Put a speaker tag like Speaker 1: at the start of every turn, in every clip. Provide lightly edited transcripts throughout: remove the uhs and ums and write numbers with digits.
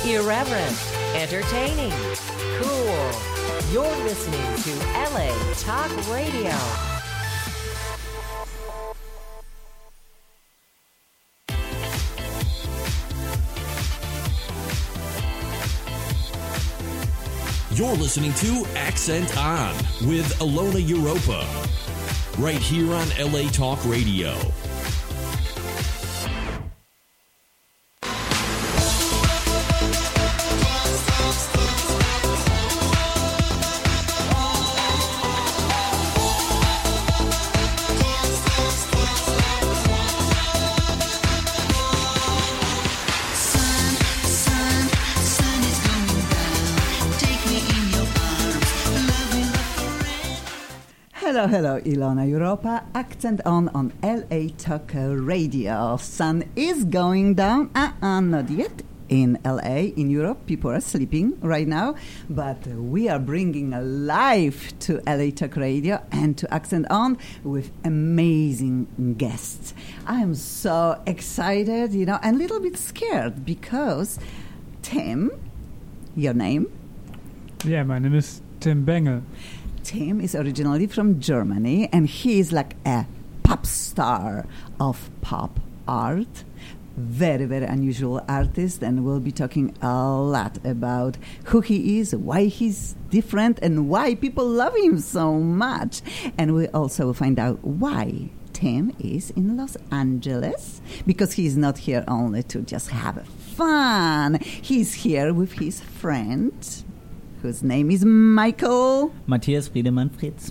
Speaker 1: Irreverent, entertaining, cool. You're listening to LA Talk Radio.
Speaker 2: You're listening to Accent On with Ilona Europa, right here on LA Talk Radio.
Speaker 3: Hello, Ilona Europa, Accent on LA Talk Radio. Sun is going down, not yet in LA, in Europe. People are sleeping right now, but we are bringing life to LA Talk Radio and to Accent On with amazing guests. I am so excited, and a little bit scared because Tim, your name?
Speaker 4: Yeah, my name is Tim Bengel.
Speaker 3: Tim is originally from Germany, and he is like a pop star of pop art. Very, very unusual artist, and we'll be talking a lot about who he is, why he's different, and why people love him so much. And we also find out why Tim is in Los Angeles, because he's not here only to just have fun. He's here with his friend, whose name is Michael.
Speaker 5: Matthias Friedemann Fritz.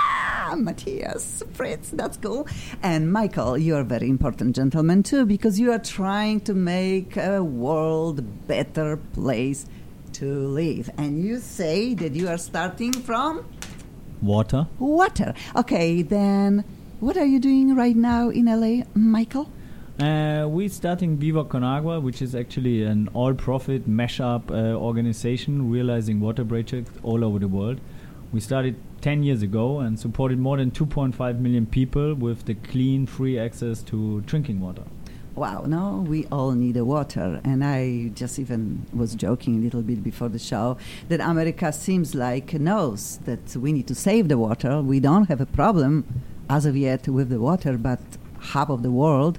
Speaker 3: Matthias Fritz, that's cool. And Michael, you're a very important gentleman too, because you are trying to make a world better place to live. And you say that you are starting from?
Speaker 5: Water.
Speaker 3: Okay, then what are you doing right now in LA, Michael?
Speaker 5: We're starting Viva Con Agua, which is actually an all-profit mash-up organization realizing water projects all over the world. We started 10 years ago and supported more than 2.5 million people with the clean, free access to drinking water.
Speaker 3: Wow, no, we all need water. And I just even was joking a little bit before the show that America seems like knows that we need to save the water. We don't have a problem as of yet with the water, but half of the world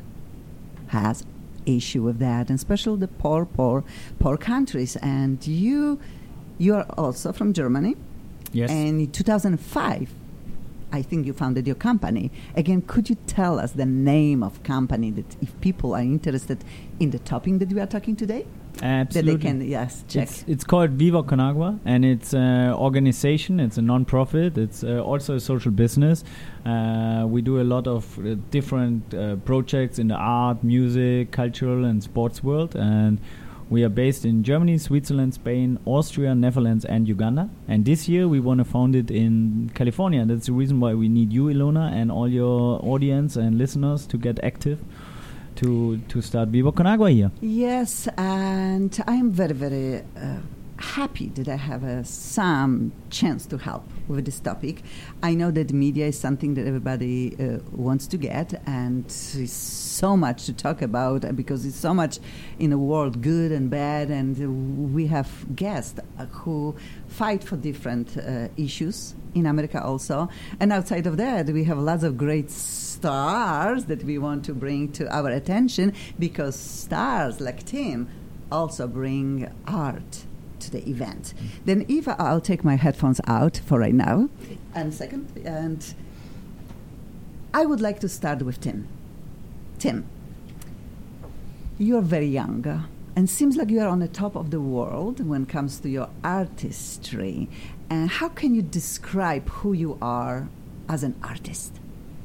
Speaker 3: has issue with that, and especially the poor countries. And you are also from Germany.
Speaker 5: Yes.
Speaker 3: And in 2005, I think you founded your company. Again, could you tell us the name of company that if people are interested in the topic that we are talking today?
Speaker 5: Absolutely.
Speaker 3: That they can, check.
Speaker 5: It's called Viva Con Agua, and it's an organization. It's a non-profit. It's also a social business. We do a lot of different projects in the art, music, cultural, and sports world. And we are based in Germany, Switzerland, Spain, Austria, Netherlands, and Uganda. And this year we want to found it in California. And that's the reason why we need you, Ilona, and all your audience and listeners to get active to start Viva Con Agua here.
Speaker 3: Yes, and I'm very, very happy that I have some chance to help with this topic. I know that media is something that everybody wants to get, and there's so much to talk about because it's so much in the world, good and bad, and we have guests who fight for different issues in America also. And outside of that, we have lots of great stars that we want to bring to our attention, because stars like Tim also bring art to the event. Then Eva, I'll take my headphones out for right now. And I would like to start with Tim. Tim, you're very young and seems like you are on the top of the world when it comes to your artistry. And how can you describe who you are as an artist?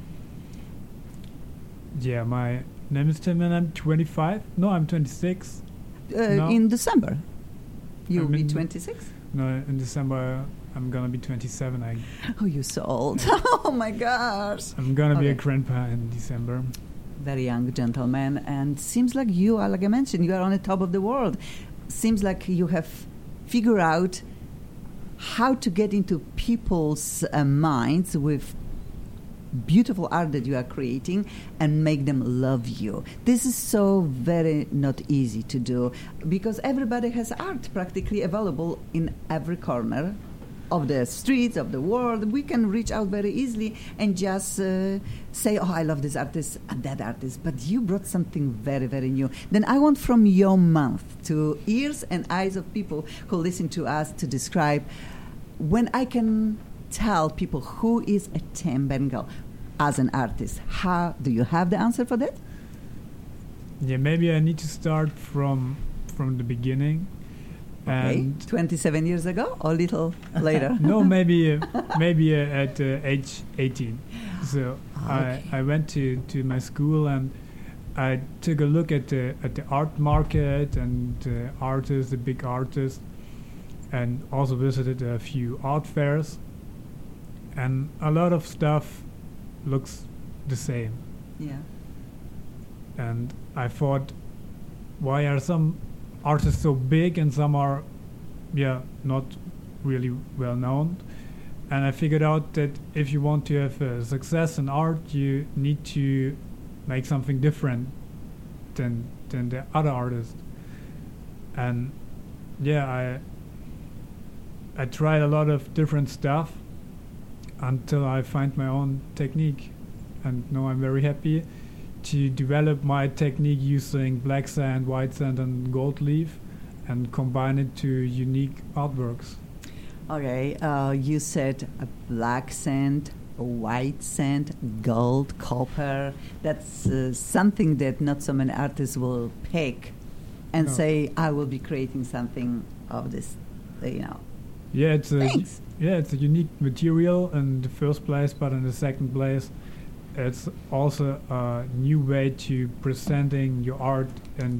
Speaker 4: Yeah, my name is Tim and I'm 25. No, I'm 26. No.
Speaker 3: In December. You'll be 26?
Speaker 4: No, in December I'm going to be 27.
Speaker 3: Oh, you're so old. Oh, my gosh.
Speaker 4: I'm going to be a grandpa in December.
Speaker 3: Very young gentleman. And seems like you are, like I mentioned, you are on the top of the world. Seems like you have figured out how to get into people's minds with beautiful art that you are creating and make them love you. This is so very not easy to do because everybody has art practically available in every corner of the streets of the world. We can reach out very easily and just say, oh, I love this artist and that artist. But you brought something very, very new. Then I want from your mouth to ears and eyes of people who listen to us to describe when I can tell people who is a Tim Bengal as an artist. How do you have the answer for that?
Speaker 4: Yeah, maybe I need to start from the beginning.
Speaker 3: Okay,
Speaker 4: And
Speaker 3: 27 years ago or a little later?
Speaker 4: no, maybe at age 18. So
Speaker 3: Okay.
Speaker 4: I went to my school and I took a look at the art market and artists, the big artists, and also visited a few art fairs. And a lot of stuff looks the same.
Speaker 3: Yeah.
Speaker 4: And I thought, why are some artists so big and some are, not really well known? And I figured out that if you want to have success in art, you need to make something different than the other artists. And I tried a lot of different stuff until I find my own technique. And now I'm very happy to develop my technique using black sand, white sand, and gold leaf, and combine it to unique artworks.
Speaker 3: Okay, you said a black sand, a white sand, gold, copper. That's something that not so many artists will pick and
Speaker 4: No.
Speaker 3: say, I will be creating something of this,
Speaker 4: Yeah, it's
Speaker 3: Thanks.
Speaker 4: a unique material in the first place, but in the second place, it's also a new way to presenting your art and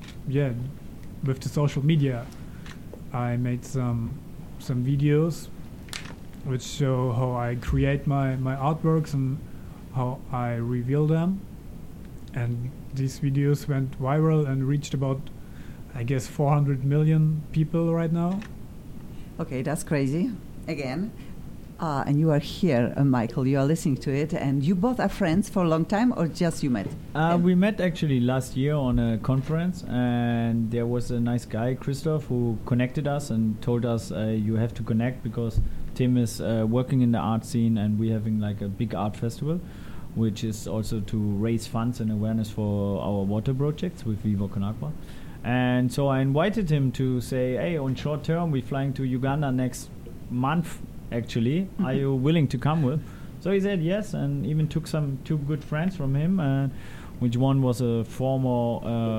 Speaker 4: with the social media. I made some videos which show how I create my artworks and how I reveal them, and these videos went viral and reached about, I guess, 400 million people right now.
Speaker 3: Okay, that's crazy. Again. And you are here, Michael. You are listening to it. And you both are friends for a long time or just you met?
Speaker 5: We met actually last year on a conference, and there was a nice guy, Christoph, who connected us and told us you have to connect because Tim is working in the art scene and we're having like a big art festival, which is also to raise funds and awareness for our water projects with Viva Con Agua. And so I invited him to say, hey, on short term, we're flying to Uganda next month, actually. Are you willing to come with? So he said yes, and even took two good friends from him, which one was a former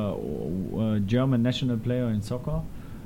Speaker 5: German national player in soccer.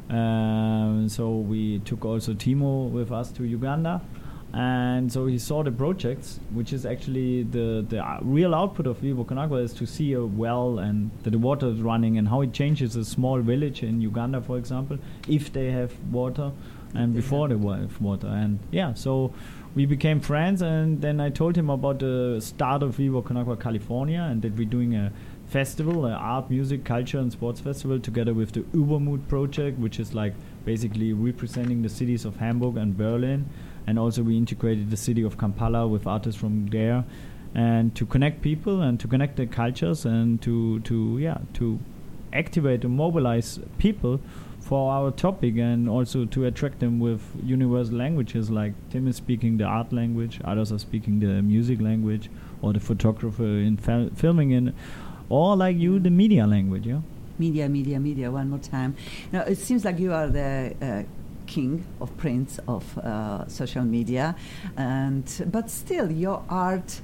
Speaker 5: So we took also Timo with us to Uganda. And so he saw the projects, which is actually the real output of Viva Con Agua is to see a well and that the water is running and how it changes a small village in Uganda, for example, if they have water and before they have water. And so we became friends, and then I told him about the start of Viva Con Agua California and that we're doing a festival, an art, music, culture and sports festival together with the Übermut project, which is like basically representing the cities of Hamburg and Berlin. And also we integrated the city of Kampala with artists from there, and to connect people and to connect the cultures and to activate and mobilize people for our topic, and also to attract them with universal languages, like Tim is speaking the art language, others are speaking the music language, or the photographer in filming in, or like you, the media language,
Speaker 3: Media, one more time. Now, it seems like you are the king of prince of social media, but still your art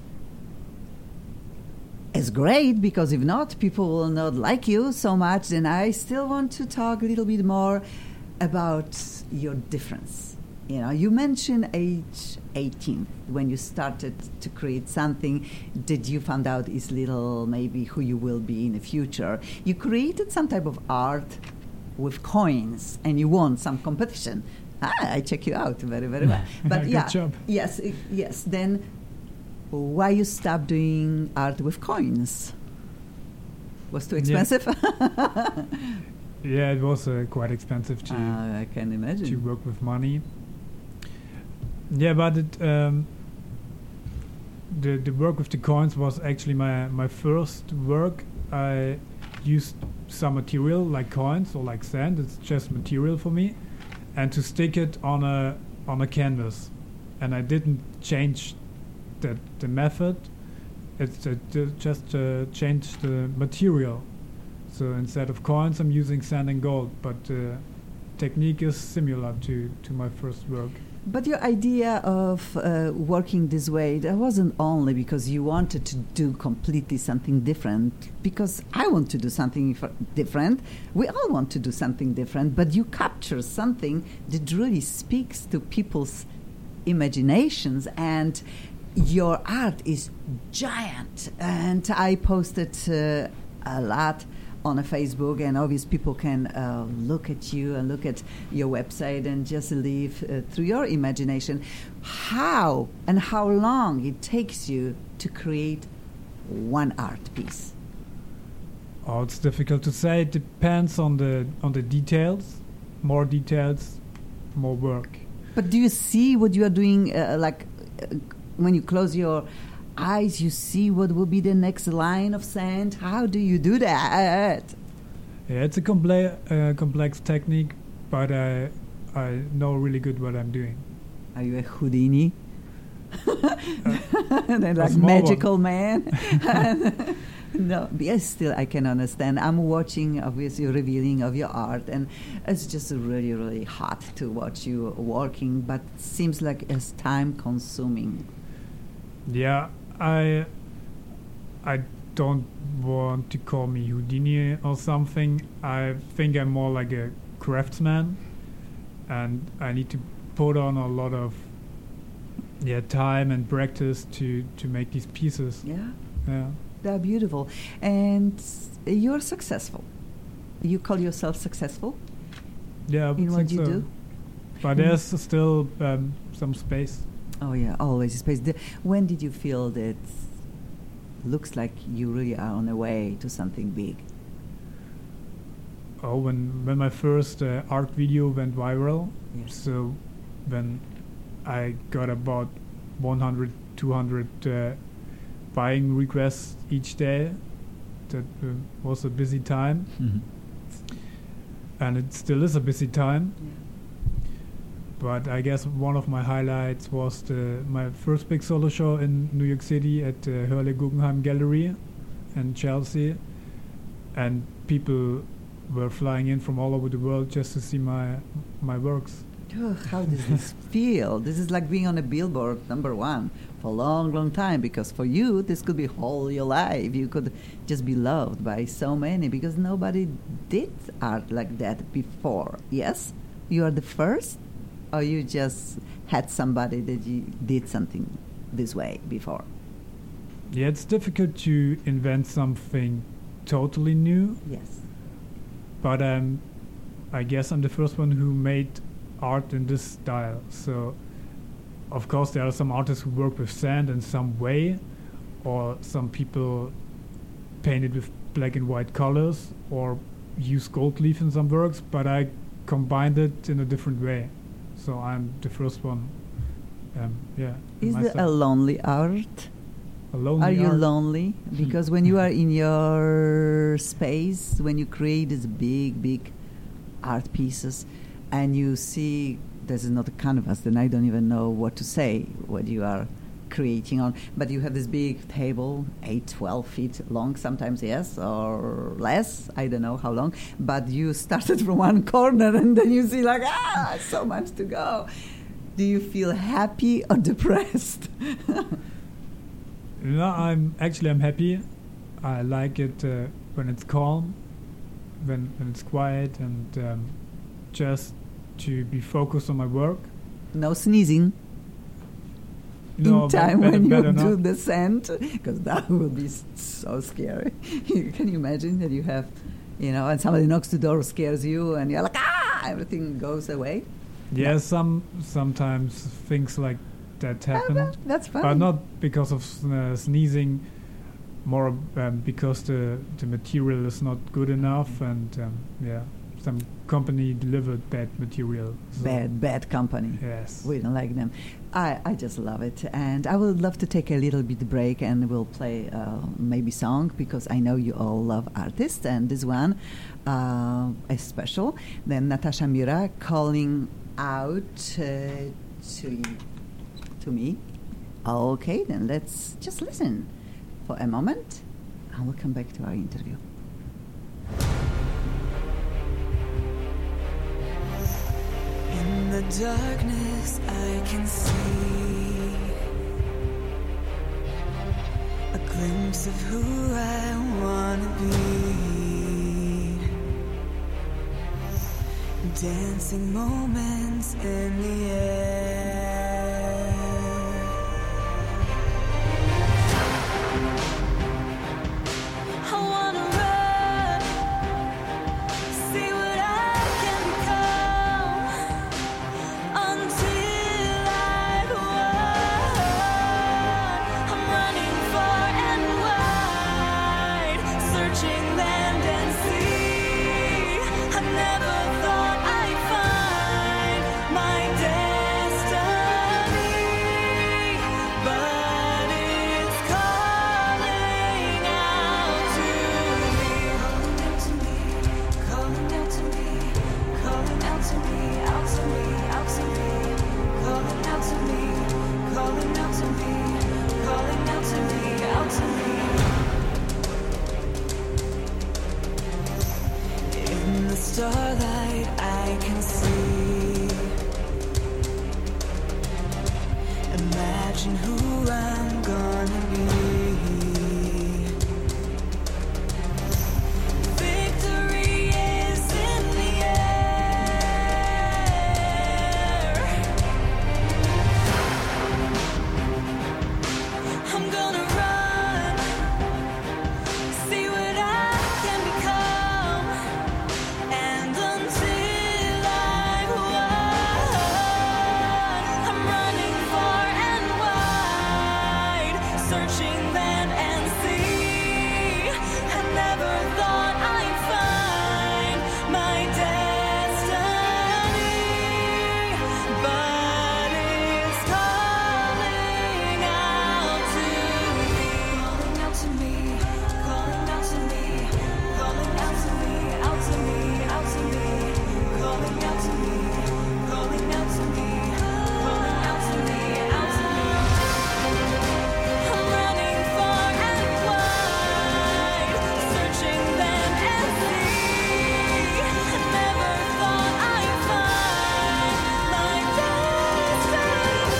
Speaker 3: is great, because if not, people will not like you so much. Then I still want to talk a little bit more about your difference. You mentioned age 18 when you started to create something that you found out is little maybe who you will be in the future. You created some type of art with coins, and you won some competition. I check you out very, very well. But
Speaker 4: Good job.
Speaker 3: Yes. Then why you stopped doing art with coins? Was too expensive?
Speaker 4: Yeah, it was quite expensive to
Speaker 3: I can imagine.
Speaker 4: to work with money. Yeah, but the work with the coins was actually my first work. I used some material like coins or like sand. It's just material for me, and to stick it on a canvas, and I didn't change the method. It's just changed the material. So instead of coins, I'm using sand and gold, but the technique is similar to my first work.
Speaker 3: But your idea of working this way, that wasn't only because you wanted to do completely something different, because I want to do something different. We all want to do something different, but you capture something that really speaks to people's imaginations, and your art is giant. And I posted a lot on a Facebook, and obviously people can look at you and look at your website and just live through your imagination. How and how long it takes you to create one art piece?
Speaker 4: Oh, it's difficult to say. It depends on the details. More details, more work.
Speaker 3: But do you see what you are doing? When you close your eyes, you see what will be the next line of sand. How do you do that?
Speaker 4: Yeah, it's a complex technique, but I know really good what I'm doing.
Speaker 3: Are you a Houdini? Like
Speaker 4: a small
Speaker 3: magical
Speaker 4: one.
Speaker 3: Man? No, yes, still I can understand. I'm watching, obviously, revealing of your art, and it's just really, really hot to watch you working, but it seems like it's time-consuming.
Speaker 4: Yeah, I don't want to call me Houdini or something. I think I'm more like a craftsman, and I need to put on a lot of time and practice to make these pieces.
Speaker 3: Yeah, they're beautiful, and you're successful. You call yourself successful?
Speaker 4: Yeah,
Speaker 3: in what you do.
Speaker 4: But there's still some space.
Speaker 3: Oh yeah, always space. When did you feel that looks like you really are on the way to something big?
Speaker 4: Oh, when my first art video went viral.
Speaker 3: Yes.
Speaker 4: So when I got about 100, 200 buying requests each day, that was a busy time.
Speaker 5: Mhm.
Speaker 4: And it still is a busy time.
Speaker 3: Yeah.
Speaker 4: But I guess one of my highlights was my first big solo show in New York City at the Hurley Guggenheim Gallery in Chelsea, and people were flying in from all over the world just to see my works.
Speaker 3: Oh, how does this feel? This is like being on a billboard #1 for a long, long time, because for you, this could be whole your life. You could just be loved by so many, because nobody did art like that before. Yes? You are the first? Or you just had somebody that you did something this way before?
Speaker 4: Yeah, it's difficult to invent something totally new,
Speaker 3: Yes.
Speaker 4: but I guess I'm the first one who made art in this style. So, of course, there are some artists who work with sand in some way, or some people paint it with black and white colors, or use gold leaf in some works, but I combined it in a different way. So I'm the first one.
Speaker 3: Is it
Speaker 4: myself.
Speaker 3: a lonely art?
Speaker 4: A lonely
Speaker 3: Are you
Speaker 4: art?
Speaker 3: lonely? Because when you are in your space, when you create these big, big art pieces, and you see this is not a canvas, then I don't even know what to say, what you are creating on. But you have this big table, 8, 12 feet long, sometimes, yes, or less, I don't know how long. But you started from one corner, and then you see like, so much to go. Do you feel happy or depressed?
Speaker 4: No, I'm happy. I like it when it's calm, when it's quiet, and just to be focused on my work.
Speaker 3: No sneezing
Speaker 4: No,
Speaker 3: in time
Speaker 4: better,
Speaker 3: when you
Speaker 4: better
Speaker 3: do
Speaker 4: not.
Speaker 3: the scent, because that will be so scary. Can you imagine that you have, and somebody knocks the door, scares you, and you're like, everything goes away?
Speaker 4: Yeah, sometimes things like that happen,
Speaker 3: That's fine.
Speaker 4: but not because of sneezing. More because the material is not good enough, and some company delivered bad material. So
Speaker 3: Bad company.
Speaker 4: Yes.
Speaker 3: We don't like them. I just love it, and I would love to take a little bit break, and we'll play maybe song, because I know you all love artists, and this one is special. Then Natasha Mira, Calling Out to Me. Okay, then let's just listen for a moment, and we'll come back to our interview.
Speaker 6: In the darkness I can see a glimpse of who I wanna be. Dancing moments in the air. I wanna run, see what I can become, until I've won. I'm running far and wide, searching land and sea. I never thought I'd find my destiny, but it's calling out to me, calling out to me, calling out to me, out to me, out to me, calling out to me, calling out to me, calling out to me, out to me. In the starlight I can see, imagine who I'm gonna be. Victory is in the air. I'm gonna run, see what I can become, and until I've won, I'm running far and wide, searching land and sea. I never thought I'd find my destiny, but it's calling out to me, calling out to me, calling out to me, calling out to me, out to me, out to me, calling out to me, calling out to me, calling out to me, out to me. I'm running far and wide, searching land and sea. I never thought I'd find my destiny.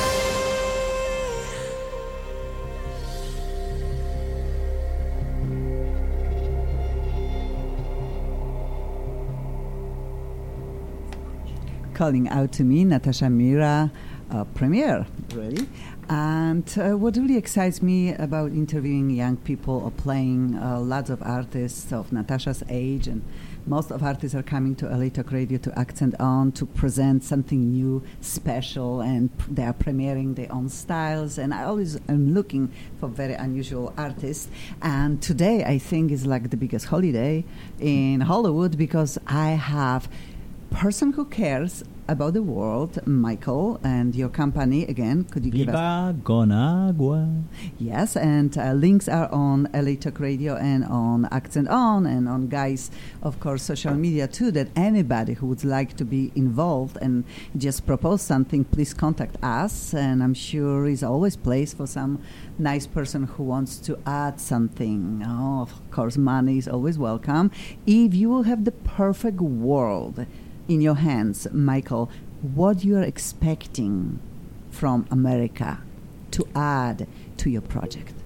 Speaker 3: Calling Out to Me, Natasha Mira premiere, really. And what really excites me about interviewing young people or playing lots of artists of Natasha's age, and most of artists are coming to LA Talk Radio to Accent On to present something new, special, and they are premiering their own styles. And I always am looking for very unusual artists. And today, I think, is like the biggest holiday in Hollywood, because I have person who cares about the world, Michael, and your company again. Could you give us?
Speaker 5: Viva con agua.
Speaker 3: Yes, and links are on LA Talk Radio and on Accent On and on Guys, of course, social media too, that anybody who would like to be involved and just propose something, please contact us. And I'm sure is always place for some nice person who wants to add something. Oh, of course, money is always welcome. If you will have the perfect world in your hands, Michael, what you are expecting from America to add to your project?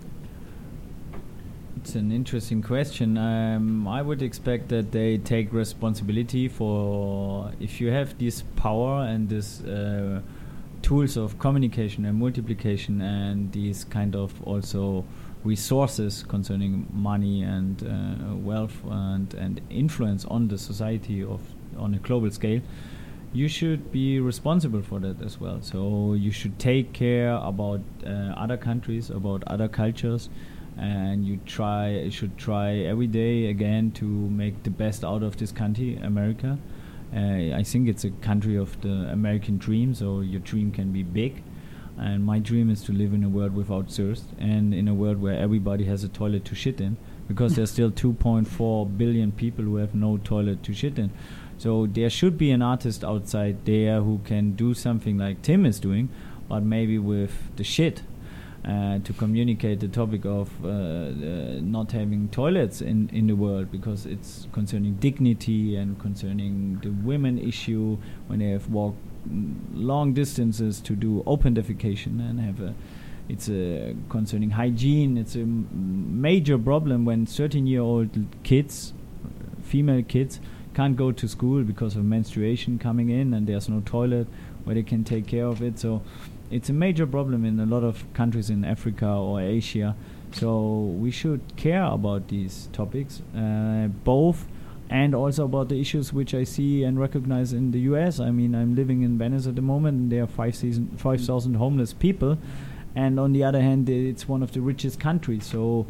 Speaker 5: It's an interesting question. I would expect that they take responsibility for, if you have this power and this tools of communication and multiplication and these kind of also resources concerning money and wealth and influence on the society on a global scale, you should be responsible for that as well. So you should take care about other countries, about other cultures, and you should try every day again to make the best out of this country, America. I think it's a country of the American dream, so your dream can be big. And my dream is to live in a world without thirst and in a world where everybody has a toilet to shit in, because there's still 2.4 billion people who have no toilet to shit in. So there should be an artist outside there who can do something like Tim is doing, but maybe with the shit, to communicate the topic of not having toilets in the world, because it's concerning dignity and concerning the women issue when they have walked long distances to do open defecation and have it's concerning hygiene. It's a major problem when 13-year-old kids, female kids, can't go to school because of menstruation coming in and there's no toilet where they can take care of it. So it's a major problem in a lot of countries in Africa or Asia. So we should care about these topics, both, and also about the issues which I see and recognize in the US. I mean, I'm living in Venice at the moment, and there are 5,000 homeless people. And on the other hand, it's one of the richest countries. So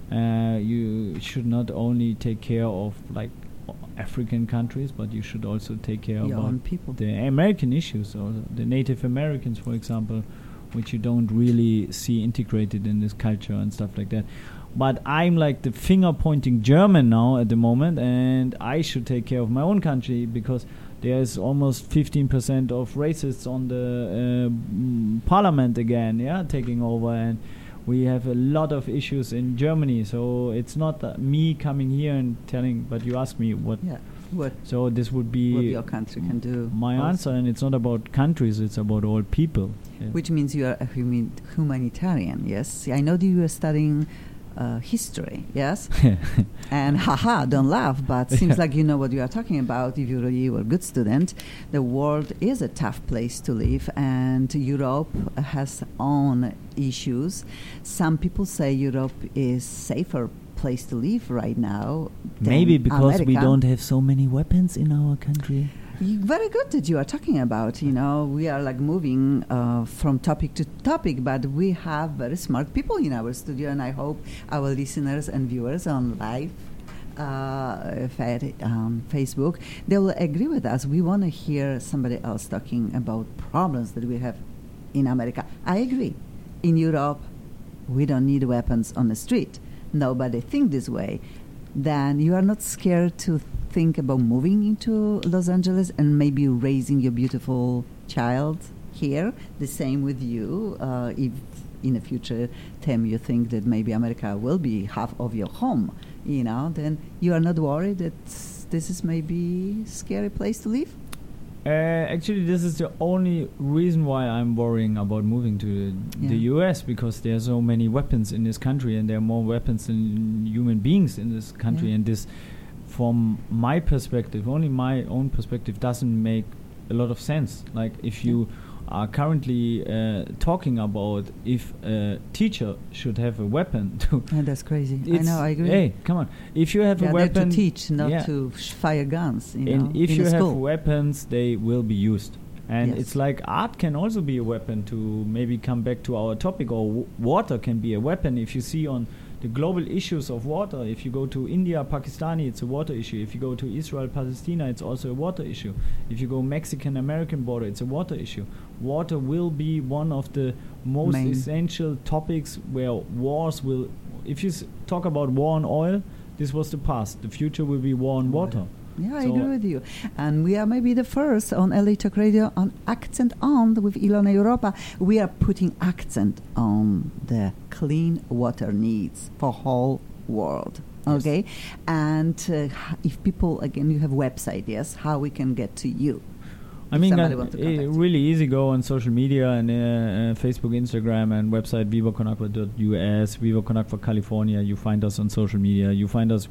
Speaker 5: you should not only take care of like African countries, but you should also take care
Speaker 3: Your own
Speaker 5: about
Speaker 3: people.
Speaker 5: the American issues, or the Native Americans, for example, which you don't really see integrated in this culture and stuff like that. But I'm like the finger-pointing German now at the moment, and I should take care of my own country, because there's almost 15% of racists on the parliament again, taking over, and we have a lot of issues in Germany. So it's not me coming here and telling, but you asked me what.
Speaker 3: Yeah. What
Speaker 5: So this would be
Speaker 3: what your country can do.
Speaker 5: my
Speaker 3: also.
Speaker 5: answer, and it's not about countries; it's about all people. Yeah.
Speaker 3: Which means you are a humanitarian, yes? I know that you are studying history, yes? And haha, don't laugh, but seems like you know what you are talking about if you really were a good student. The world is a tough place to live, and Europe has own issues. Some people say Europe is safer place to live right now than
Speaker 5: Maybe because we
Speaker 3: America.
Speaker 5: don't have so many weapons in our country.
Speaker 3: Very good that you are talking about. You know, we are like moving from topic to topic, but we have very smart people in our studio, and I hope our listeners and viewers on live Facebook, they will agree with us. We want to hear somebody else talking about problems that we have in America. I agree. In Europe, we don't need weapons on the street. Nobody think this way. Then you are not scared to think about moving into Los Angeles and maybe raising your beautiful child here. The same with you. If in the future time you think that maybe America will be half of your home, you know, then you are not worried that this is maybe a scary place to live?
Speaker 5: Actually, this is the only reason why I'm worrying about moving to the US, because there are so many weapons in this country, and there are more weapons than human beings in this country.
Speaker 3: Yeah.
Speaker 5: And this, from my perspective, only my own perspective, doesn't make a lot of sense. Like, if you are currently talking about if a teacher should have a weapon to...
Speaker 3: And that's crazy. I know, I agree.
Speaker 5: Hey, come on. If you have
Speaker 3: They
Speaker 5: a
Speaker 3: are there
Speaker 5: weapon...
Speaker 3: to teach, not
Speaker 5: yeah.
Speaker 3: to fire guns. You
Speaker 5: And
Speaker 3: know,
Speaker 5: if
Speaker 3: in
Speaker 5: you
Speaker 3: a
Speaker 5: have
Speaker 3: school.
Speaker 5: weapons, they will be used. And
Speaker 3: Yes.
Speaker 5: it's like art can also be a weapon, to maybe come back to our topic, or water can be a weapon. If you see on the global issues of water, if you go to India, Pakistani, it's a water issue. If you go to Israel, Palestine, it's also a water issue. If you go Mexican-American border, it's a water issue. Water will be one of the most
Speaker 3: Main.
Speaker 5: essential topics where wars will... If you talk about war on oil, this was the past. The future will be war on water.
Speaker 3: Yeah, I
Speaker 5: So-
Speaker 3: agree with you. And we are maybe the first on LA Talk Radio on Accent On with Ilona Europa. We are putting accent on the clean water needs for whole world.
Speaker 5: Yes.
Speaker 3: Okay? And if people, again, you have website, yes, how we can get to you.
Speaker 5: I
Speaker 3: if
Speaker 5: mean,
Speaker 3: somebody wants to contact you.
Speaker 5: really easy. Go on social media and Facebook, Instagram, and website vivaconagua.us, Viva Conagua California. You find us on social media. You find us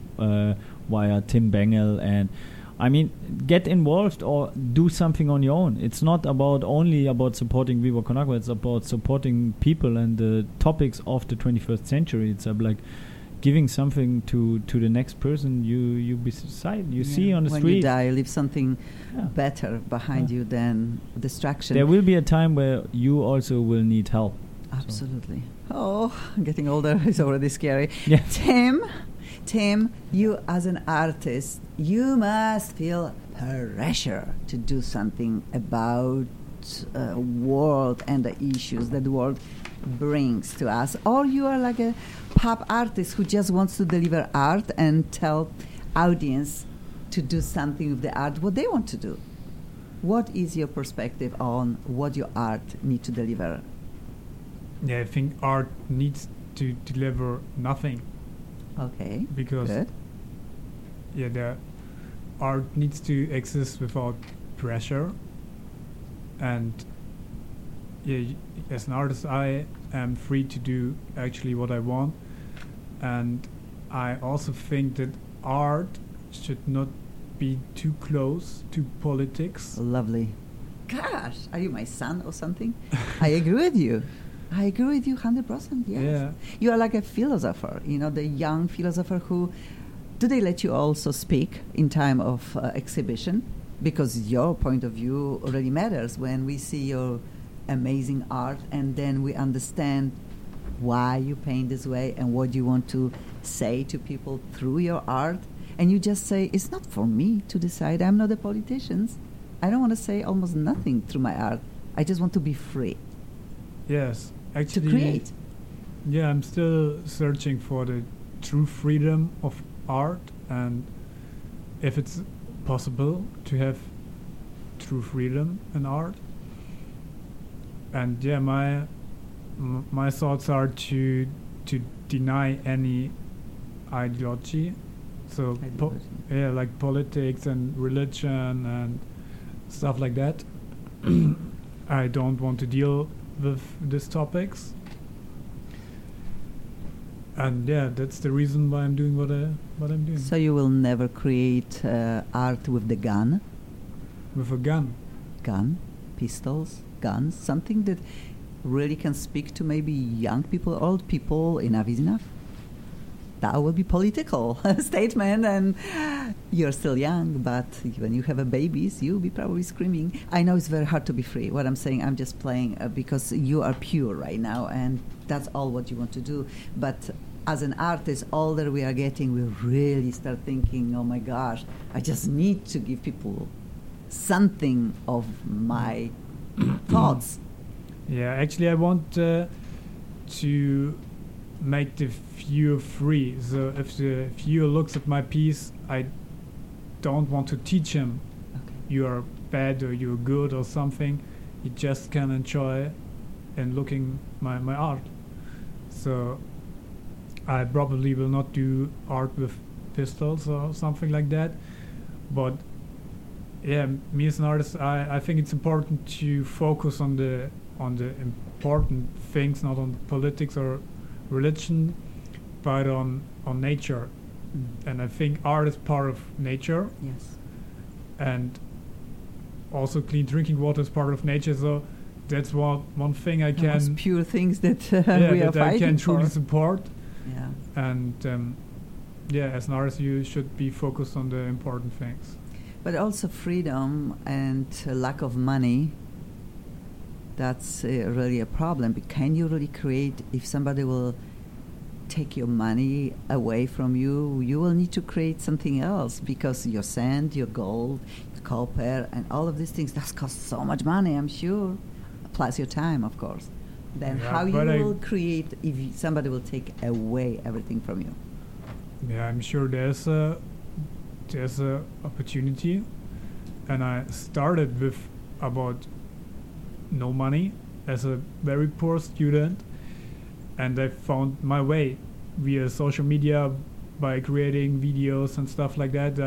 Speaker 5: via Tim Bengel. And I mean, get involved or do something on your own. It's not only about supporting Viva Conagua. It's about supporting people and the topics of the 21st century. It's like giving something to the next person you beside you see on the
Speaker 3: when
Speaker 5: street.
Speaker 3: you die, leave something
Speaker 5: Yeah.
Speaker 3: better behind
Speaker 5: Yeah.
Speaker 3: you than distraction.
Speaker 5: There will be a time where you also will need help.
Speaker 3: Absolutely. Oh, getting older is already scary.
Speaker 5: Yeah.
Speaker 3: Tim, you as an artist, you must feel pressure to do something about world and the issues that the world brings to us, or you are like a pop artist who just wants to deliver art and tell audience to do something with the art what they want to do. What is your perspective on what your art need to deliver?
Speaker 4: Yeah, I think art needs to deliver nothing,
Speaker 3: Okay,
Speaker 4: because
Speaker 3: good.
Speaker 4: the art needs to exist without pressure. And as an artist, I am free to do actually what I want. And I also think that art should not be too close to politics.
Speaker 3: Lovely. Gosh, are you my son or something? I agree with you. I agree with you 100%. Yes.
Speaker 4: Yeah.
Speaker 3: You are like a philosopher, the young philosopher who. Do they let you also speak in time of exhibition? Because your point of view really matters when we see your amazing art, and then we understand why you paint this way and what you want to say to people through your art. And you just say, it's not for me to decide. I'm not a politician. I don't want to say almost nothing through my art. I just want to be free
Speaker 4: Yes,
Speaker 3: to
Speaker 4: actually.
Speaker 3: create.
Speaker 4: Yeah, I'm still searching for the true freedom of art, and if it's possible to have true freedom in art. And yeah, my thoughts are to deny any ideology. So
Speaker 3: Ideology.
Speaker 4: like politics and religion and stuff like that. I don't want to deal with these topics. And yeah, that's the reason why I'm doing what I'm doing.
Speaker 3: So you will never create art with the gun,
Speaker 4: With a gun.
Speaker 3: pistols, guns, something that really can speak to maybe young people, old people. Enough is enough. That will be political statement, and you're still young, but when you have a babies, you'll be probably screaming. I know it's very hard to be free. What I'm saying, I'm just playing because you are pure right now, and that's all what you want to do. But as an artist, older we are getting, we really start thinking, oh my gosh, I just need to give people something of my thoughts.
Speaker 4: Yeah, actually, I want to make the viewer free. So if the viewer looks at my piece, I don't want to teach him
Speaker 3: Okay.
Speaker 4: you are bad or you're good or something. He just can enjoy in looking my art. So I probably will not do art with pistols or something like that. But yeah, me as an artist, I think it's important to focus on the important things, not on politics or religion, but on nature. And I think art is part of nature,
Speaker 3: Yes.
Speaker 4: and also clean drinking water is part of nature. So that's one thing I
Speaker 3: The most
Speaker 4: can
Speaker 3: pure things that we are
Speaker 4: that I
Speaker 3: fighting
Speaker 4: can truly
Speaker 3: for.
Speaker 4: support.
Speaker 3: Yeah.
Speaker 4: And as an artist, you should be focused on the important things.
Speaker 3: But also freedom and lack of money, that's really a problem. But can you really create, if somebody will take your money away from you, you will need to create something else, because your sand, your gold, copper, and all of these things, that cost so much money, I'm sure, plus your time, of course. Then
Speaker 4: Yeah,
Speaker 3: how you
Speaker 4: but I-
Speaker 3: will create if somebody will take away everything from you?
Speaker 4: Yeah, I'm sure there's a opportunity, and I started with about no money as a very poor student, and I found my way via social media by creating videos and stuff like that.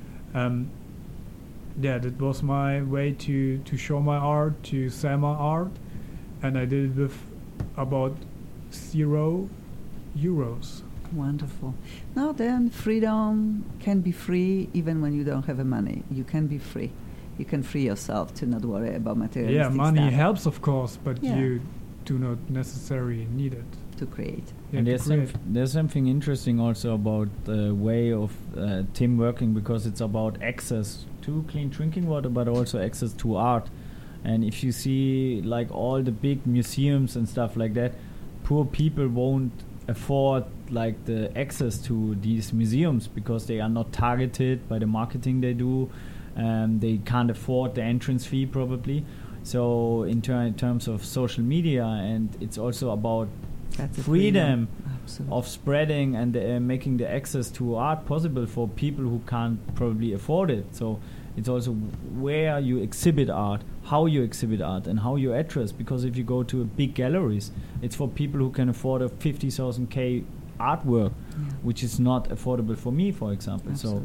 Speaker 4: That was my way to show my art, to sell my art, and I did it with about €0.
Speaker 3: Wonderful. Now then, freedom can be free even when you don't have money. You can be free. You can free yourself to not worry about materialistic
Speaker 4: Yeah, money
Speaker 3: stuff
Speaker 4: helps, of course, but
Speaker 3: Yeah.
Speaker 4: you do not necessarily need it.
Speaker 3: to create.
Speaker 4: Yeah,
Speaker 5: And
Speaker 4: to
Speaker 5: there's,
Speaker 4: create.
Speaker 5: there's something interesting also about the way of Tim working, because it's about access to clean drinking water, but also access to art. And if you see like all the big museums and stuff like that, poor people won't afford like the access to these museums because they are not targeted by the marketing they do. They can't afford the entrance fee probably. So in terms of social media, and it's also about
Speaker 3: That's a
Speaker 5: freedom
Speaker 3: Absolutely.
Speaker 5: of spreading and making the access to art possible for people who can't probably afford it. So it's also where you exhibit art, how you exhibit art, and how you address. Because if you go to big galleries, it's for people who can afford a 50,000 K artwork, which is not affordable for me, for example.
Speaker 3: Absolutely.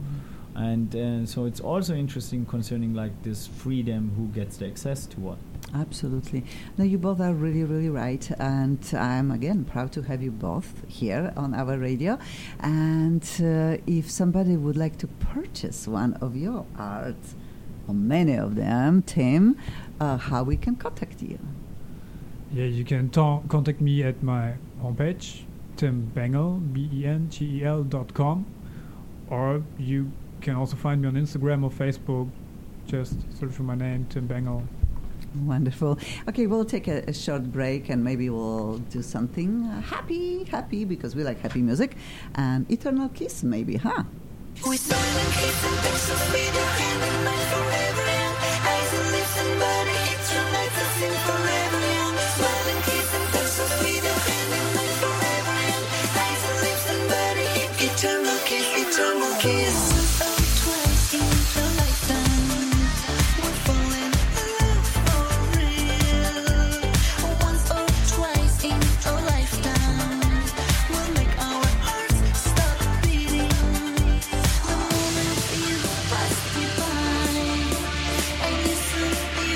Speaker 5: So it's also interesting concerning like this freedom, who gets the access to what.
Speaker 3: Absolutely. No, you both are really, really right. And I'm, again, proud to have you both here on our radio. And if somebody would like to purchase one of your art, or many of them, Tim, how we can contact you?
Speaker 4: Yeah, you can contact me at my homepage, timbengel, BENGEL.com, or you can also find me on Instagram or Facebook. Just search for my name, Tim Bengel.
Speaker 3: Wonderful. Okay, we'll take a short break and maybe we'll do something happy, because we like happy music. And Eternal Kiss, maybe, huh?
Speaker 6: We silent kiss and pixels with your hand in mine forever young. Eyes and lips and body hits your lights us in forever young. Smiling kiss and pixels with your hand in mine forever young. Eyes and lips and body hit eternal kiss, eternal kiss. Once or twice in a lifetime, we're falling in love for real. Once or twice in a lifetime, we'll make our hearts stop beating. The moment you pass me by, I listen, you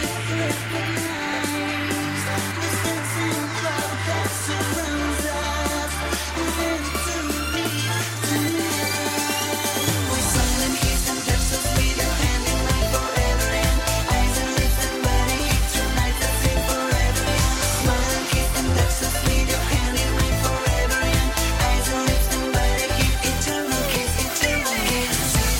Speaker 6: recognize the sense and cloud that surrounds us. We're meant to be tonight. We silent kiss and pixels with your hand in mine forever young. Eyes and lips and body hit your nights that sing forever young. Smiling kiss and pixels with your hand in mine forever young. Eyes and lips and body hit eternal kiss, eternal kiss.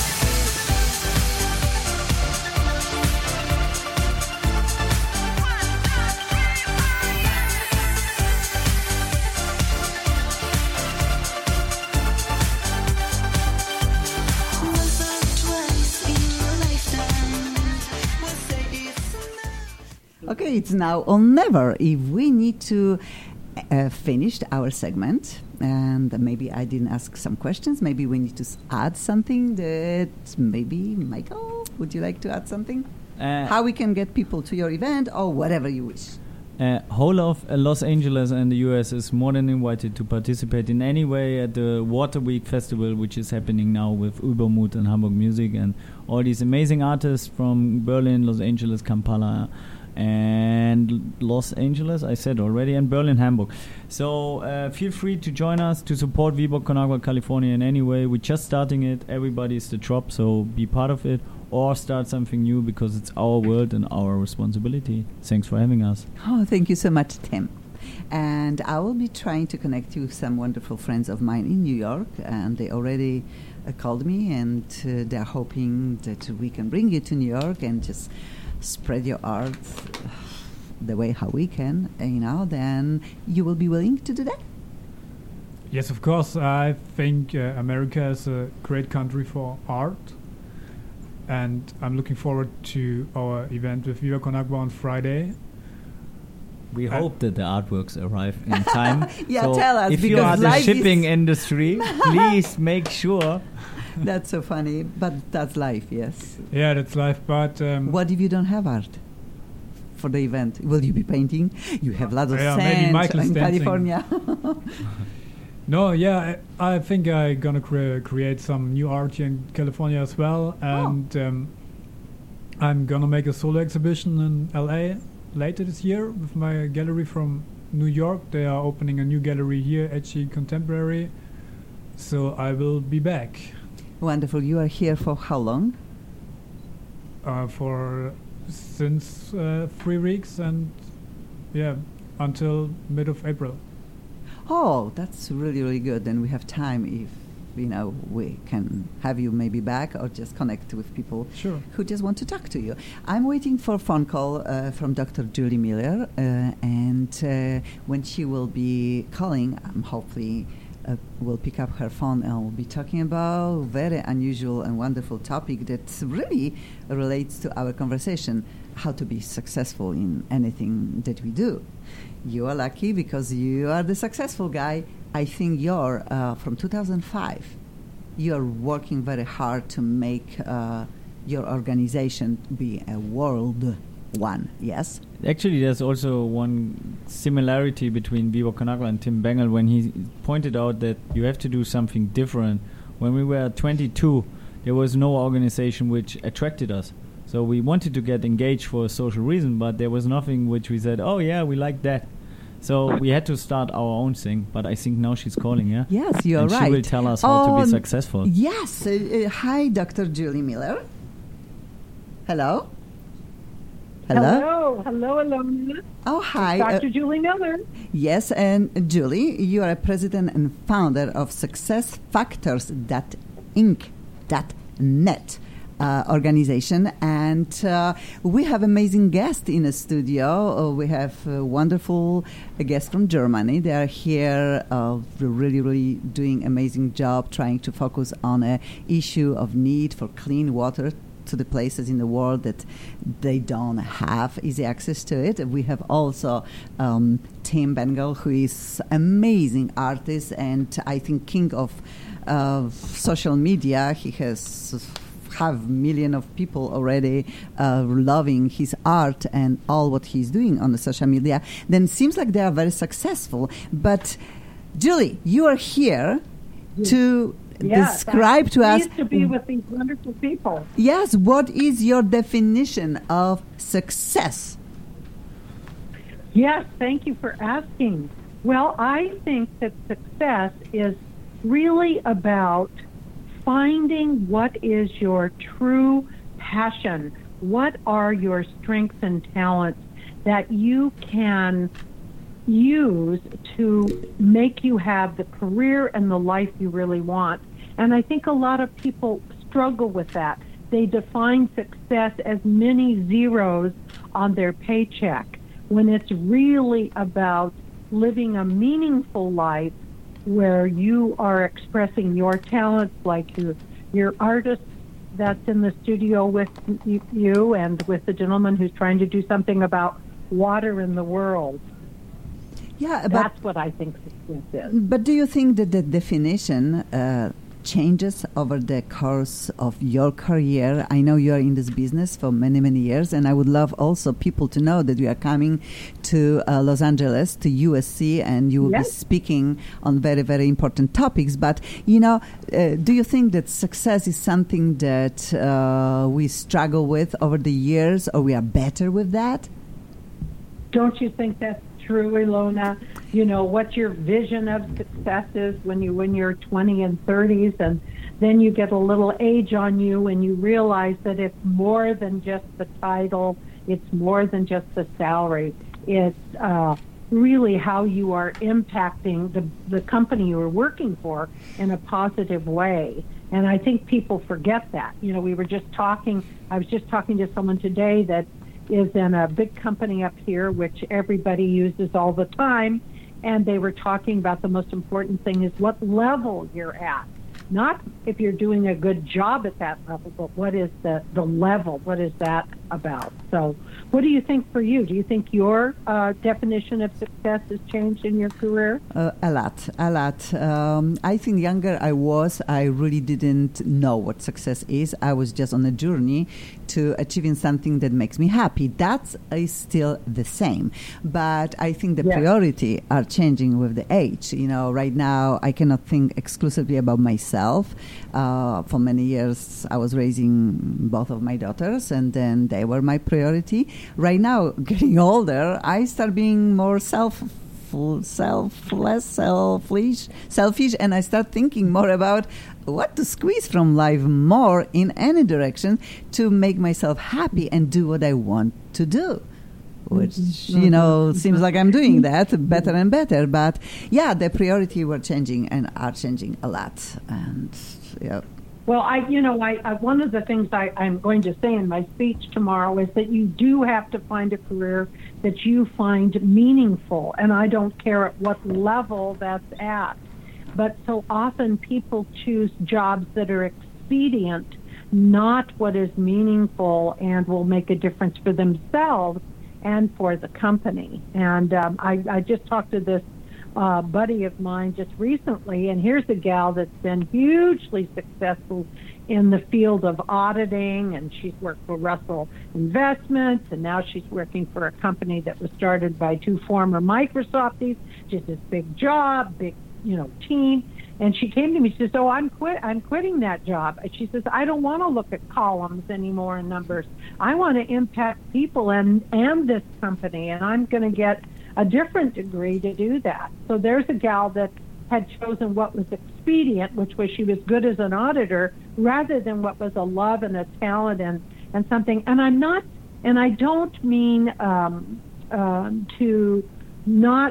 Speaker 6: Once or twice in a lifetime, we'll say it's enough.
Speaker 3: Okay, it's now or never. If we need to finish our segment, and maybe I didn't ask some questions, maybe we need to add something that maybe, Michael, would you like to add something? How we can get people to your event or whatever you wish.
Speaker 5: Whole of Los Angeles and the US is more than invited to participate in any way at the Water Week Festival, which is happening now with Übermut and Hamburg Music and all these amazing artists from Berlin, Los Angeles, Kampala, and Los Angeles, I said already, and Berlin, Hamburg. So feel free to join us to support Viborg Conagua, California in any way. We're just starting it. Everybody's the drop, so be part of it or start something new because it's our world and our responsibility. Thanks for having us.
Speaker 3: Oh, thank you so much, Tim. And I will be trying to connect you with some wonderful friends of mine in New York, and they already called me, and they're hoping that we can bring you to New York and just spread your art the way how we can, then you will be willing to do that?
Speaker 4: Yes, of course. I think America is a great country for art. And I'm looking forward to our event with Viva Conagua on Friday.
Speaker 5: We hope that the artworks arrive in time.
Speaker 3: Yeah,
Speaker 5: so
Speaker 3: tell us,
Speaker 5: if you
Speaker 3: because
Speaker 5: are the
Speaker 3: life
Speaker 5: shipping
Speaker 3: is-
Speaker 5: industry, please make sure.
Speaker 3: That's so funny, but that's life, yes.
Speaker 4: Yeah, that's life. But
Speaker 3: What if you don't have art for the event? Will you be painting? You have lots of
Speaker 4: Yeah, maybe
Speaker 3: sand
Speaker 4: Michael's
Speaker 3: in
Speaker 4: dancing.
Speaker 3: California.
Speaker 4: no, yeah, I think I'm gonna create some new art here in California as well, and I'm gonna make a solo exhibition in LA later this year with my gallery from New York. They are opening a new gallery here, HE Contemporary. So I will be back
Speaker 3: Wonderful. You are here for how long?
Speaker 4: since 3 weeks and until mid of April.
Speaker 3: Oh, that's really, really good. Then we have time if, we can have you maybe back or just connect with people
Speaker 4: Sure.
Speaker 3: who just want to talk to you. I'm waiting for a phone call from Dr. Julie Miller, and when she will be calling, I'm hopefully will pick up her phone and will be talking about very unusual and wonderful topic that really relates to our conversation, how to be successful in anything that we do. You are lucky because you are the successful guy. I think you're from 2005. You are working very hard to make your organization be a world one, yes?
Speaker 5: Actually, there's also one similarity between Viva Con Agua and Tim Bengal when he pointed out that you have to do something different. When we were 22, there was no organization which attracted us. So we wanted to get engaged for a social reason, but there was nothing which we said, oh yeah, we like that. So we had to start our own thing, but I think now she's calling, yeah?
Speaker 3: Yes, you're
Speaker 5: and
Speaker 3: right.
Speaker 5: she will tell us how to be successful.
Speaker 3: Yes. Hi, Dr. Julie Miller. Hello?
Speaker 7: Hello, Alona.
Speaker 3: Oh, hi.
Speaker 7: Dr. Julie Miller.
Speaker 3: Yes, and Julie, you are a president and founder of SuccessFactors.inc.net organization, and we have amazing guests in the studio. We have a wonderful guests from Germany. They are here really doing amazing job trying to focus on a issue of need for clean water to the places in the world that they don't have easy access to it. We have also Tim Bengal, who is amazing artist and I think king of social media. He has have million of people already loving his art and all what he's doing on the social media. Then it seems like they are very successful. But Julie, you are here to describe to us.
Speaker 7: Pleased to be with these wonderful people.
Speaker 3: Yes, what is your definition of success?
Speaker 7: Yes, thank you for asking. Well, I think that success is really about finding what is your true passion. What are your strengths and talents that you can use to make you have the career and the life you really want? And I think a lot of people struggle with that. They define success as many zeros on their paycheck when it's really about living a meaningful life where you are expressing your talents, like your artist that's in the studio with you and with the gentleman who's trying to do something about water in the world.
Speaker 3: Yeah, but
Speaker 7: that's what I think success is.
Speaker 3: But do you think that the definition changes over the course of your career? I know you are in this business for many years, and I would love also people to know that you are coming to Los Angeles, to USC, and you will be speaking on very important topics. But, do you think that success is something that we struggle with over the years, or we are better with that?
Speaker 7: Don't you think that's true, Ilona? What your vision of success is when you're 20 and 30s, and then you get a little age on you and you realize that it's more than just the title, it's more than just the salary. It's really how you are impacting the company you are working for in a positive way. And I think people forget that. I was just talking to someone today that is in a big company up here, which everybody uses all the time, and they were talking about the most important thing is what level you're at. Not if you're doing a good job at that level, but what is the level? What is that about? So what do you think for you? Do you think your definition of success has changed in your career?
Speaker 3: A lot. I think younger I was, I really didn't know what success is. I was just on a journey to achieving something that makes me happy. That is still the same. But I think the priority are changing with the age. Right now I cannot think exclusively about myself. For many years I was raising both of my daughters, and then they were my priority. Right now, getting older, I start being more selfish, and I start thinking more about what to squeeze from life more in any direction to make myself happy and do what I want to do. Which, seems like I'm doing that better and better. But, the priority were changing and are changing a lot. And,
Speaker 7: Well, I one of the things I'm going to say in my speech tomorrow is that you do have to find a career that you find meaningful. And I don't care at what level that's at. but so often people choose jobs that are expedient, not what is meaningful and will make a difference for themselves and for the company. And I just talked to this buddy of mine just recently, and here's a gal that's been hugely successful in the field of auditing, and she's worked for Russell Investments, and now she's working for a company that was started by two former Microsofties. Just this big job, big, team. And she came to me, she says, "Oh, I'm quitting that job." And she says, "I don't want to look at columns anymore and numbers. I want to impact people and this company, and I'm going to get a different degree to do that." So there's a gal that had chosen what was expedient, which was she was good as an auditor, rather than what was a love and a talent and something. And I don't mean to not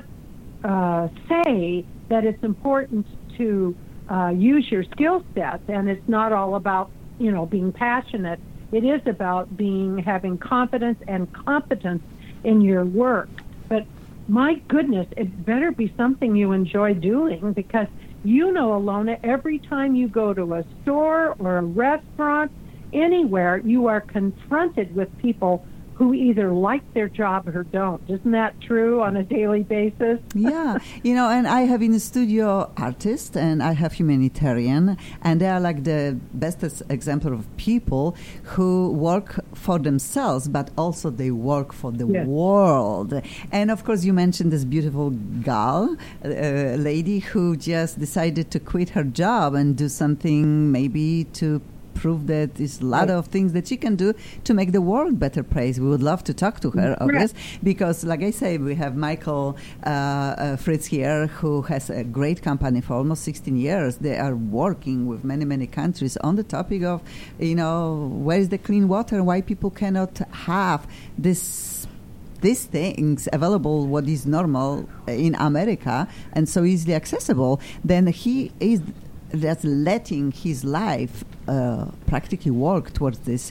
Speaker 7: say that it's important to use your skill sets, and it's not all about being passionate. It is about having confidence and competence in your work. But my goodness, it better be something you enjoy doing, because Alona, every time you go to a store or a restaurant, anywhere, you are confronted with people who either like their job or don't. Isn't that true on a daily basis?
Speaker 3: Yeah, and I have in the studio artist and I have humanitarian, and they are like the best example of people who work for themselves, but also they work for the world. And of course, you mentioned this beautiful gal, lady who just decided to quit her job and do something maybe to prove that there's a lot of things that she can do to make the world better place. We would love to talk to her of this, because like I say, we have Michael Fritz here, who has a great company for almost 16 years. They are working with many countries on the topic of, where is the clean water, why people cannot have these things available, what is normal in America and so easily accessible. Then he is that's letting his life practically work towards this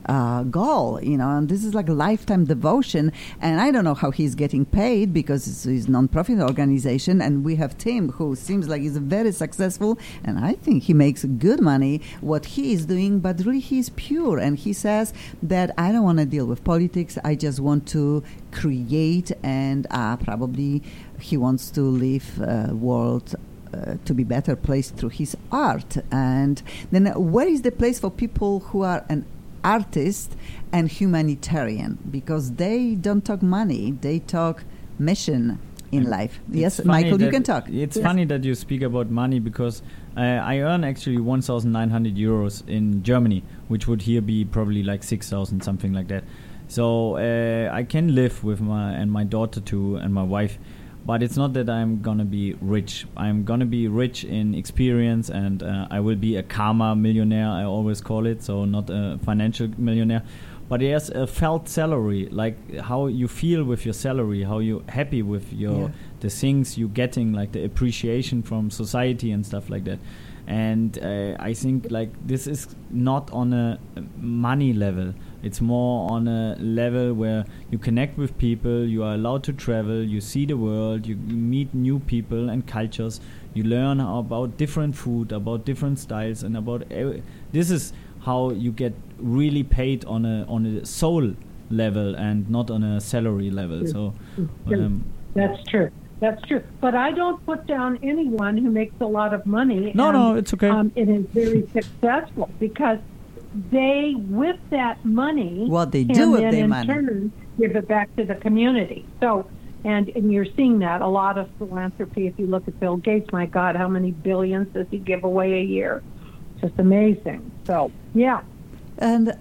Speaker 3: goal, and this is like a lifetime devotion. And I don't know how he's getting paid, because it's his non-profit organization, and we have Tim, who seems like he's very successful, and I think he makes good money what he is doing, but really he's pure, and he says that I don't want to deal with politics, I just want to create, and probably he wants to leave world to be better place through his art. And then where is the place for people who are an artist and humanitarian? Because they don't talk money, they talk mission in life. Yes, Michael, you can talk.
Speaker 5: It's funny that you speak about money, because I earn actually 1,900 euros in Germany, which would here be probably like 6,000, something like that. So I can live with my daughter too, and my wife. But it's not that I'm going to be rich. I'm going to be rich in experience, and I will be a karma millionaire, I always call it, so not a financial millionaire. But there's a felt salary, like how you feel with your salary, how you're happy with the things you're getting, like the appreciation from society and stuff like that. And I think like this is not on a money level. It's more on a level where you connect with people, you are allowed to travel, you see the world, you meet new people and cultures, you learn about different food, about different styles, and about this is how you get really paid on a soul level and not on a salary level. So
Speaker 7: that's true. That's true. But I don't put down anyone who makes a lot of money.
Speaker 5: No, it's okay.
Speaker 7: It is very successful, because they, with that money,
Speaker 3: what they do with their money,
Speaker 7: turn, give it back to the community. So, and you're seeing that a lot of philanthropy. If you look at Bill Gates, my God, how many billions does he give away a year? Just amazing. So, yeah.
Speaker 3: And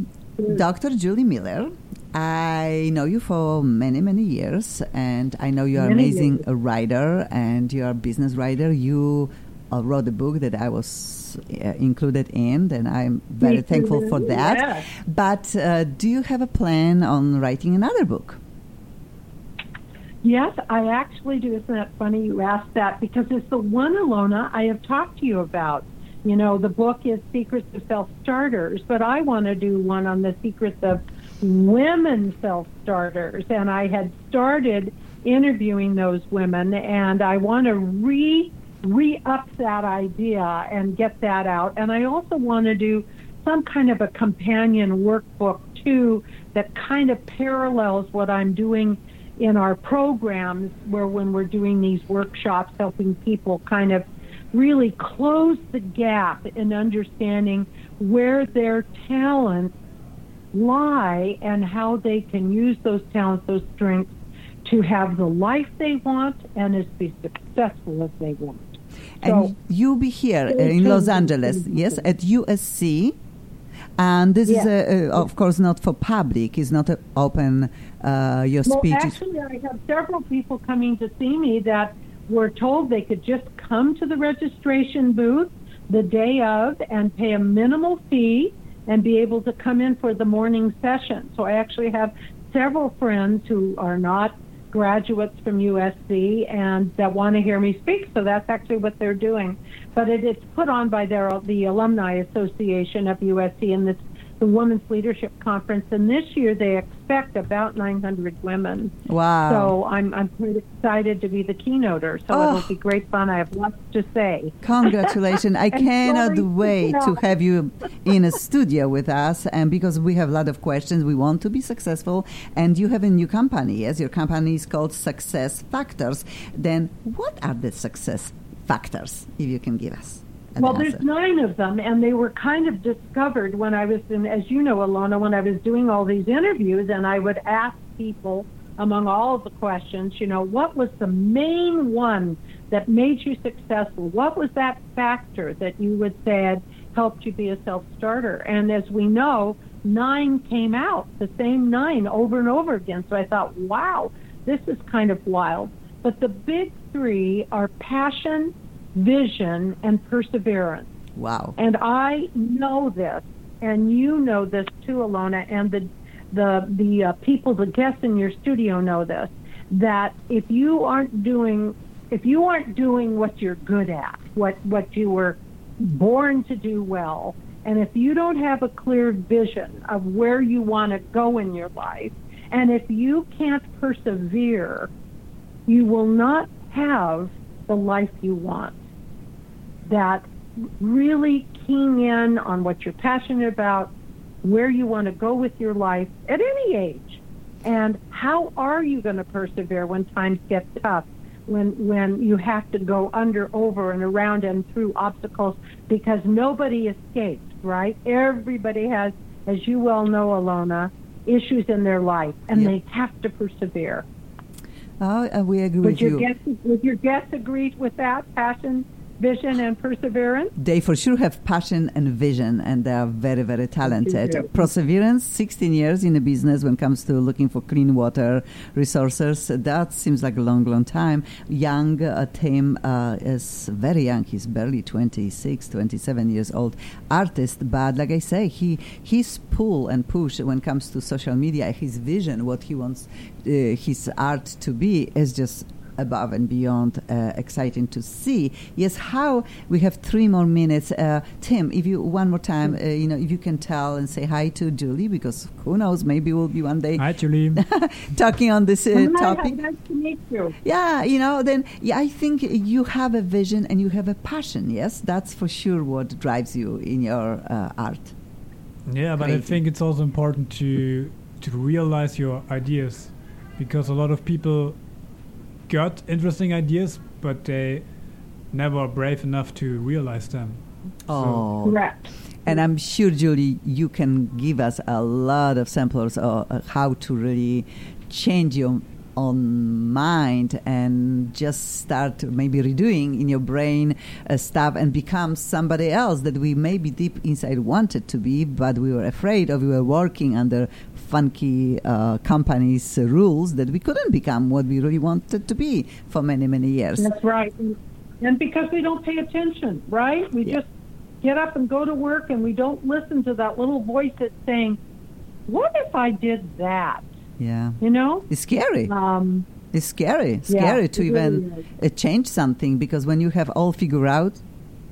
Speaker 3: Dr. Julie Miller, I know you for many years, and I know you are amazing a writer, and you are a business writer. You wrote a book that I was included in, and I'm very thankful for that.
Speaker 7: Yes.
Speaker 3: But do you have a plan on writing another book?
Speaker 7: Yes, I actually do. Isn't that funny you asked that? Because it's the one, Alona, I have talked to you about. The book is Secrets of Self-Starters, but I want to do one on the secrets of women self-starters. And I had started interviewing those women, and I want to re-up that idea and get that out. And I also want to do some kind of a companion workbook, too, that kind of parallels what I'm doing in our programs, where when we're doing these workshops, helping people kind of really close the gap in understanding where their talents lie and how they can use those talents, those strengths, to have the life they want and as be successful as they want.
Speaker 3: And you'll be here in Los Angeles, yes, at USC. And this is, of course, not for public. It's not open, your speech.
Speaker 7: Well, actually, I have several people coming to see me that were told they could just come to the registration booth the day of and pay a minimal fee and be able to come in for the morning session. So I actually have several friends who are not graduates from USC and that want to hear me speak, so that's actually what they're doing. But it's put on by the Alumni Association of USC, and the Women's Leadership Conference, and this year they expect about 900 women.
Speaker 3: Wow.
Speaker 7: So I'm quite excited to be the keynoter, so it'll be great fun. I have lots to say.
Speaker 3: Congratulations. I cannot
Speaker 7: sorry,
Speaker 3: wait to have you in a studio with us, and because we have a lot of questions, we want to be successful, and you have a new company, yes? Your company is called Success Factors. Then what are the success factors, if you can give us?
Speaker 7: Well, there's 9 of them, and they were kind of discovered when I was in, as you know, Alona, when I was doing all these interviews, and I would ask people, among all of the questions, what was the main one that made you successful? What was that factor that you would say had helped you be a self-starter? And as we know, 9 came out, the same 9 over and over again. So I thought, wow, this is kind of wild. But the big 3 are passion, vision, and perseverance.
Speaker 3: Wow.
Speaker 7: And I know this, and you know this too, Alona, and the people, the guests in your studio know this, that if you aren't doing what you're good at, what you were born to do well, and if you don't have a clear vision of where you want to go in your life, and if you can't persevere, you will not have the life you want. That really keying in on what you're passionate about, where you want to go with your life at any age, and how are you going to persevere when times get tough, when you have to go under, over, and around and through obstacles, because nobody escapes, right? Everybody has, as you well know, Alona, issues in their life, and they have to persevere.
Speaker 3: Oh, we agree with you.
Speaker 7: Would your guests agree with that? Passion, vision, and perseverance?
Speaker 3: They for sure have passion and vision, and they are very, very talented. Perseverance, 16 years in the business when it comes to looking for clean water resources. That seems like a long, long time. Young, Tim is very young. He's barely 26, 27 years old. Artist, but like I say, his pull and push when it comes to social media, his vision, what he wants his art to be, is just above and beyond exciting to see. Yes, how we have 3 more minutes. Tim, if you one more time, if you can tell and say hi to Julie, because who knows, maybe we'll be one day.
Speaker 4: Hi, Julie.
Speaker 3: Talking on this topic.
Speaker 7: Nice to meet you.
Speaker 3: Yeah, I think you have a vision and you have a passion. Yes, that's for sure what drives you in your art.
Speaker 4: Yeah, but I think it's also important to realize your ideas, because a lot of people got interesting ideas, but they never are brave enough to realize them.
Speaker 3: Oh,
Speaker 7: correct.
Speaker 3: And I'm sure, Julie, you can give us a lot of samples of how to really change your own mind and just start maybe redoing in your brain stuff and become somebody else that we maybe deep inside wanted to be, but we were afraid of. We were working under funky companies' rules that we couldn't become what we really wanted to be for many, many years.
Speaker 7: That's right. And because we don't pay attention, right? We just get up and go to work, and we don't listen to that little voice that's saying, what if I did that?
Speaker 3: Yeah. It's scary. It's scary. Scary to even change something, because when you have all figured out,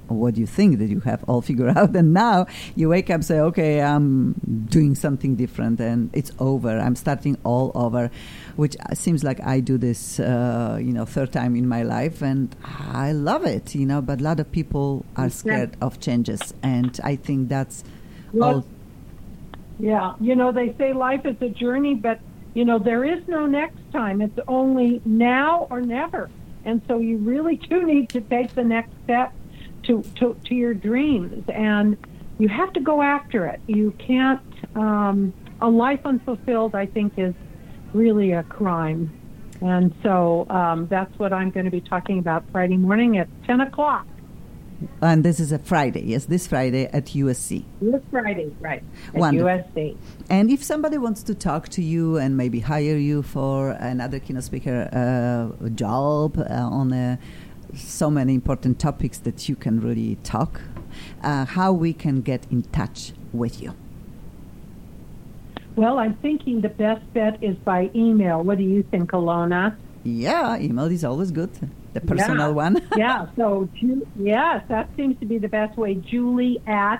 Speaker 3: what you think that you have all figured out, and now you wake up, say, okay, I'm doing something different, and it's over. I'm starting all over, which seems like I do this, third time in my life, and I love it, but a lot of people are scared of changes, and I think that's all.
Speaker 7: Yeah, they say life is a journey, but, there is no next time. It's only now or never. And so you really do need to take the next step to your dreams, and you have to go after it. You can't, a life unfulfilled, I think, is really a crime. And so that's what I'm going to be talking about Friday morning at 10 o'clock.
Speaker 3: And this is a Friday, yes, this Friday at USC.
Speaker 7: This Friday, right, at
Speaker 3: Wonderful.
Speaker 7: USC.
Speaker 3: And if somebody wants to talk to you and maybe hire you for another keynote speaker job on so many important topics that you can really talk, how we can get in touch with you?
Speaker 7: Well, I'm thinking the best bet is by email. What do you think, Alona?
Speaker 3: Yeah, email is always good. The personal one.
Speaker 7: Yeah, so, yes, that seems to be the best way. Julie at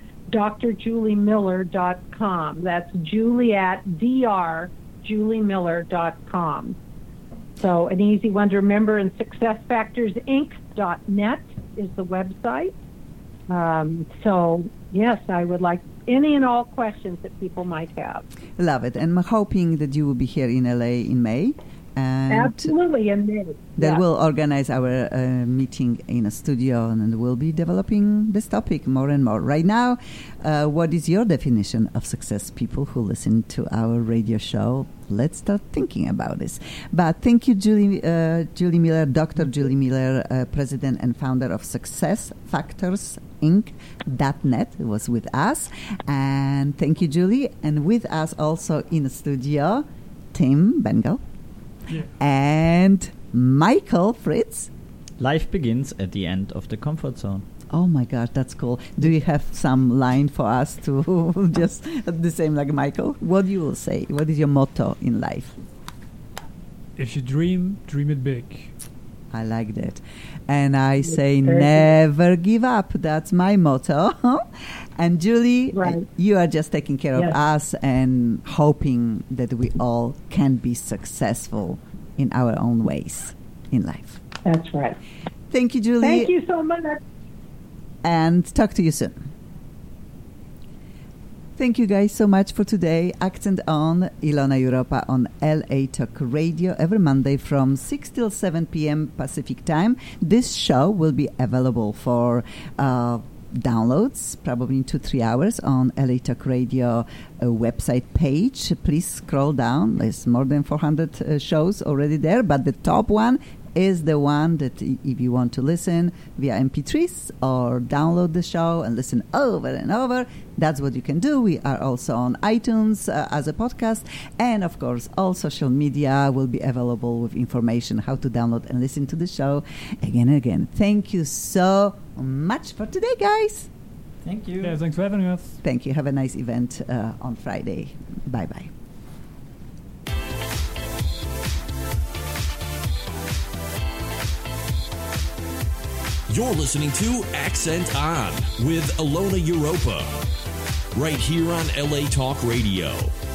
Speaker 7: drjuliemiller.com. That's Julie at drjuliemiller.com. So an easy one to remember, and SuccessFactorsInc.net is the website. So, yes, I would like any and all questions that people might have.
Speaker 3: Love it. And I'm hoping that you will be here in LA in May. And
Speaker 7: absolutely, in May.
Speaker 3: That we'll organize our meeting in a studio, and we'll be developing this topic more and more. Right now, what is your definition of success, people who listen to our radio show? Let's start thinking about this. But thank you, Julie Miller, Dr. Julie Miller, President and founder of SuccessFactorsInc.net, was with us. And thank you, Julie. And with us also in the studio, Tim Bengal.
Speaker 4: Yeah.
Speaker 3: And Michael Fritz.
Speaker 5: Life begins at the end of the comfort zone.
Speaker 3: Oh my God, that's cool. Do you have some line for us to just the same like Michael? What you will say? What is your motto in life?
Speaker 4: If you dream it big.
Speaker 3: I like that. And I say never give up. That's my motto. And Julie, you are just taking care of us and hoping that we all can be successful in our own ways in life.
Speaker 7: That's right.
Speaker 3: Thank you, Julie.
Speaker 7: Thank you so much.
Speaker 3: And talk to you soon. Thank you guys so much for today. Accent on, Ilona Europa on LA Talk Radio every Monday from 6 till 7 p.m. Pacific time. This show will be available for downloads probably in 2-3 hours on LA Talk Radio website page. Please scroll down. There's more than 400 shows already there, but the top one is the one that if you want to listen via MP3s or download the show and listen over and over, that's what you can do. We are also on iTunes as a podcast, and of course all social media will be available with information how to download and listen to the show again and again. Thank you so much for today, guys.
Speaker 5: Thank you.
Speaker 4: Yeah, thanks for having us.
Speaker 3: Thank you. Have a nice event on Friday. Bye-bye.
Speaker 2: You're listening to Accent On with Ilona Europa, right here on LA Talk Radio.